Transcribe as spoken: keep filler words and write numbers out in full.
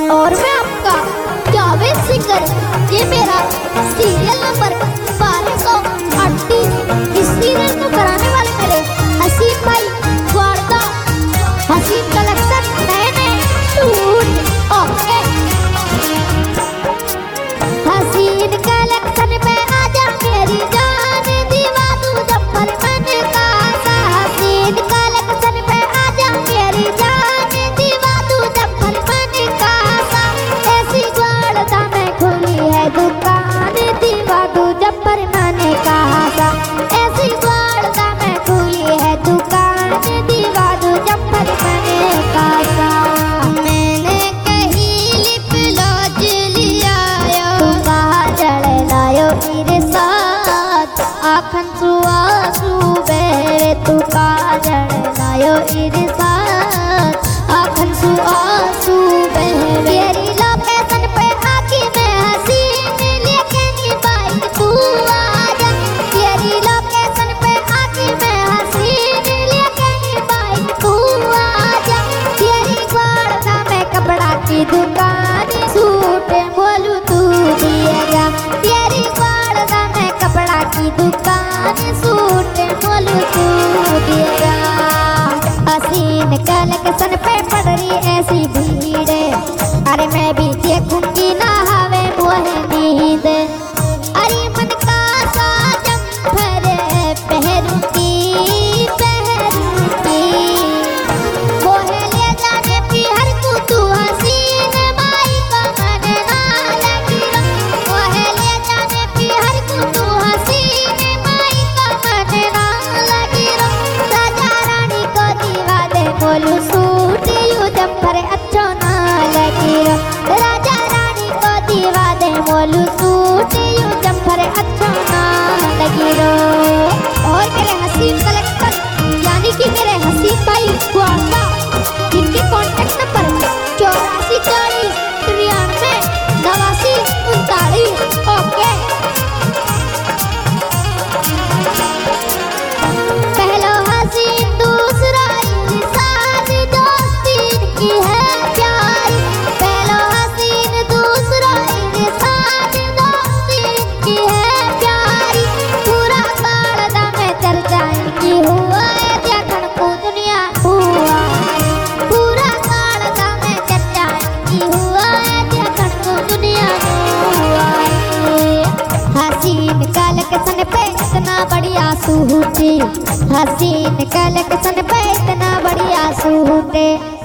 और मैं आपका जावेद सिंगर। ये मेरा सीरियल नंबर बारह सौ अड़तीस। इस सीरियल को कराने वाले मेरे हसीन भाई वारदा। हसीन कलेक्शन नए नए सूट। ओके हसीन कलेक्शन पे आजा मेरी जान दीवा तू जब्बर मन का सा। हसीन कलेक्शन पे आजा मेरी जान दीवा तू जब्बर मन का सा। ऐसी वारदा में खुली है दुकान दीवा तू जब्बर मन का सा। ऐसी वारदा में खुली है दुकान दीवा तू जब्बर मन का सा। मैंने कहीं लिप लॉज लिया तू कहाँ जड़ लायो मेरे साथ। आखन सुआसू बेड़े तू कहाँ जड़ लायो मेरे साथ। आखन सुआसू बेड़े तेरी लोकेशन पे आके मैं हसीन लेके निभाई तू आजा। तेरी लोकेशन पे आके मैं हसीन लेके निभाई तू आजा। तेरी वारदा में कपड़ा की दुकान सूट बोलू तू दिएगा। तेरी वारदा में कपड़ा की दुकान सूट बोलू तू दिएगा। हसीन कलेक्शन पे पड़ रही ऐसी भीड़। अरे मैं भी देखूंगी ना हवे मोहे नींद। अरे मन का सा जम्फर पहनूंगी पहनूंगी। मोहे ले जाने पिहर को तू हसीन माई का मन ना लगी। मोहे ले जाने पिहर को तू हसीन माई का मन ना लगी। राजा रानी को दीवा दे बोलू सूट यू जम्फर अच्छो ना लगी। राजा रानी को दीवा दे बोलू सूट यू जम्फर अच्छो ना लगी। और मेरे हसीन कलेक्शन यानी कि मेरे हसीन भाई वारदा। इनके कॉन्टेक्ट नंबर चौरासी चालीस तिरानवे नवासी उनतालीस। ओके पहला हसीन दूसरा इंसान दोस्ती की है प्यारी। पहला हसीन दूसरा इंसान दोस्ती की है प्यारी। पूरा वारदा में चर्चा की हुआ है देखन को दुनिया हुआ। पूरा वारदा में चर्चा की हुआ है देखन को दुनिया हुआ। हसीन कलेक्शन पे इतना बढ़िया सूट। हसीन कलेक्शन पे इतना बढ़िया सूट।